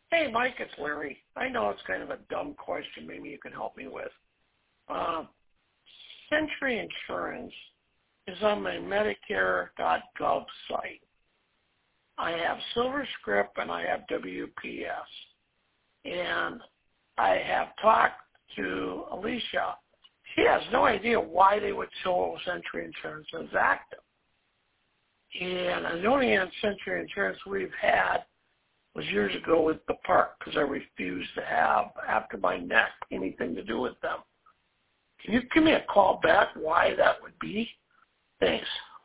Hey, Mike, it's Larry. I know it's kind of a dumb question. Maybe you can help me with. Century Insurance is on my Medicare.gov site. I have SilverScript and I have WPS. And I have talked to Alicia. She has no idea why they would show Century Insurance as active. And the only Century Insurance we've had was years ago with the park because I refused to have, after my neck, anything to do with them. Can you give me a call back why that would be? Thanks.